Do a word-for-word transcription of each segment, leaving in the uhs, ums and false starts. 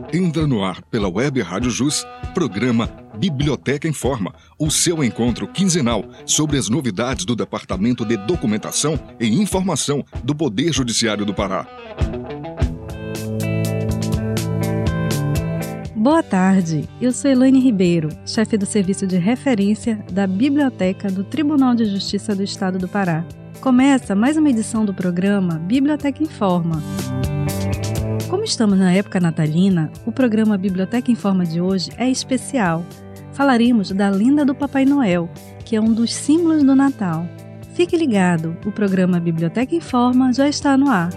Entra no ar pela Web Rádio Jus, programa Biblioteca Informa, o seu encontro quinzenal sobre as novidades do Departamento de Documentação e Informação do Poder Judiciário do Pará. Boa tarde, eu sou Elaine Ribeiro, chefe do Serviço de Referência da Biblioteca do Tribunal de Justiça do Estado do Pará. Começa mais uma edição do programa Biblioteca Informa. Como estamos na época natalina, o programa Biblioteca Informa de hoje é especial. Falaremos da lenda do Papai Noel, que é um dos símbolos do Natal. Fique ligado, o programa Biblioteca Informa já está no ar.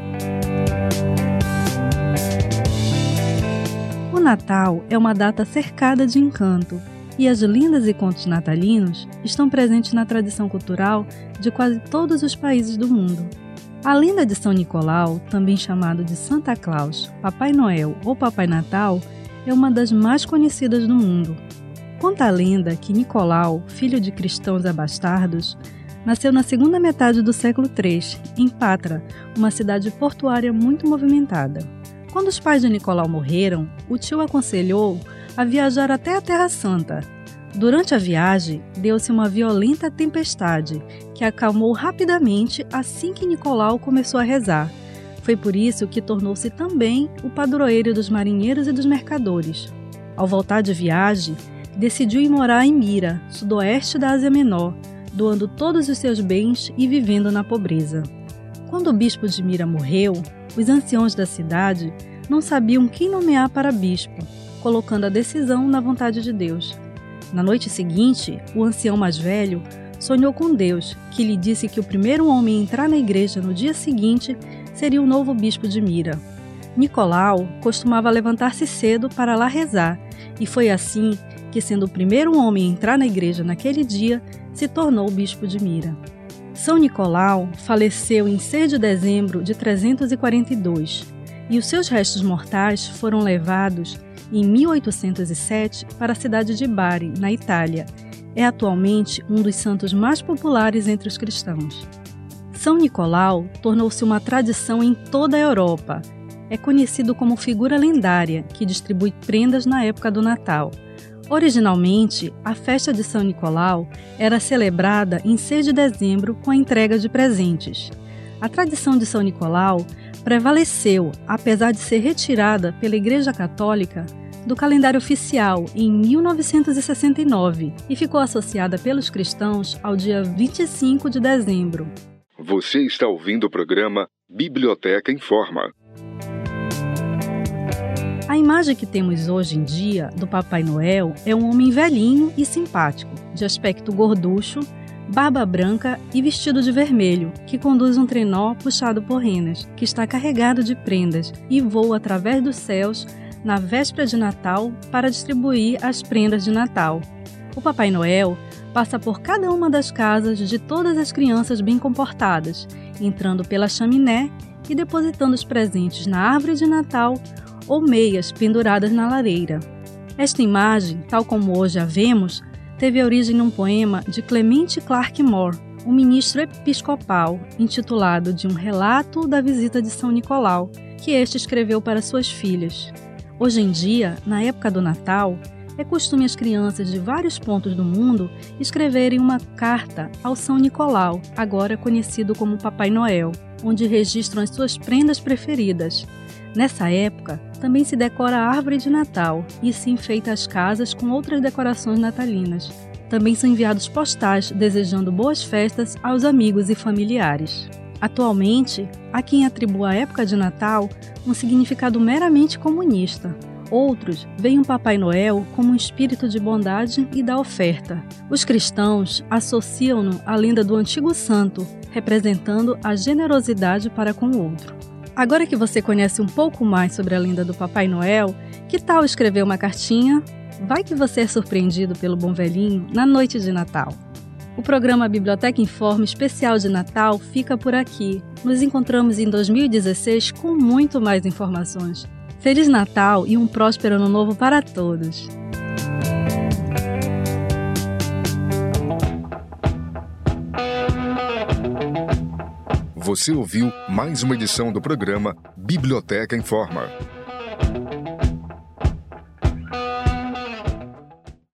O Natal é uma data cercada de encanto, e as lendas e contos natalinos estão presentes na tradição cultural de quase todos os países do mundo. A lenda de São Nicolau, também chamado de Santa Claus, Papai Noel ou Papai Natal, é uma das mais conhecidas do mundo. Conta a lenda que Nicolau, filho de cristãos abastardos, nasceu na segunda metade do século terceiro, em Patra, uma cidade portuária muito movimentada. Quando os pais de Nicolau morreram, o tio aconselhou a viajar até a Terra Santa. Durante a viagem, deu-se uma violenta tempestade, que acalmou rapidamente assim que Nicolau começou a rezar. Foi por isso que tornou-se também o padroeiro dos marinheiros e dos mercadores. Ao voltar de viagem, decidiu ir morar em Mira, sudoeste da Ásia Menor, doando todos os seus bens e vivendo na pobreza. Quando o bispo de Mira morreu, os anciãos da cidade não sabiam quem nomear para bispo, colocando a decisão na vontade de Deus. Na noite seguinte, o ancião mais velho sonhou com Deus, que lhe disse que o primeiro homem a entrar na igreja no dia seguinte seria o novo bispo de Mira. Nicolau costumava levantar-se cedo para lá rezar, e foi assim que, sendo o primeiro homem a entrar na igreja naquele dia, se tornou o bispo de Mira. São Nicolau faleceu em seis de dezembro de trezentos e quarenta e dois, e os seus restos mortais foram levados em mil oitocentos e sete para a cidade de Bari, na Itália. É atualmente um dos santos mais populares entre os cristãos. São Nicolau tornou-se uma tradição em toda a Europa. É conhecido como figura lendária que distribui prendas na época do Natal. Originalmente, a festa de São Nicolau era celebrada em seis de dezembro com a entrega de presentes. A tradição de São Nicolau prevaleceu, apesar de ser retirada pela Igreja Católica do calendário oficial em mil novecentos e sessenta e nove e ficou associada pelos cristãos ao dia vinte e cinco de dezembro. Você está ouvindo o programa Biblioteca Informa. A imagem que temos hoje em dia do Papai Noel é um homem velhinho e simpático, de aspecto gorducho, barba branca e vestido de vermelho, que conduz um trenó puxado por renas, que está carregado de prendas e voa através dos céus na véspera de Natal para distribuir as prendas de Natal. O Papai Noel passa por cada uma das casas de todas as crianças bem comportadas, entrando pela chaminé e depositando os presentes na árvore de Natal ou meias penduradas na lareira. Esta imagem, tal como hoje a vemos, teve origem num poema de Clement Clarke Moore, um ministro episcopal, intitulado de um relato da visita de São Nicolau, que este escreveu para suas filhas. Hoje em dia, na época do Natal, é costume as crianças de vários pontos do mundo escreverem uma carta ao São Nicolau, agora conhecido como Papai Noel, onde registram as suas prendas preferidas. Nessa época, também se decora a árvore de Natal e se enfeita as casas com outras decorações natalinas. Também são enviados postais desejando boas festas aos amigos e familiares. Atualmente, há quem atribua à época de Natal um significado meramente comunista. Outros veem o Papai Noel como um espírito de bondade e da oferta. Os cristãos associam-no à lenda do antigo santo, representando a generosidade para com o outro. Agora que você conhece um pouco mais sobre a lenda do Papai Noel, que tal escrever uma cartinha? Vai que você é surpreendido pelo bom velhinho na noite de Natal. O programa Biblioteca Informa especial de Natal fica por aqui. Nos encontramos em dois mil e dezesseis com muito mais informações. Feliz Natal e um próspero Ano Novo para todos! Você ouviu mais uma edição do programa Biblioteca Informa.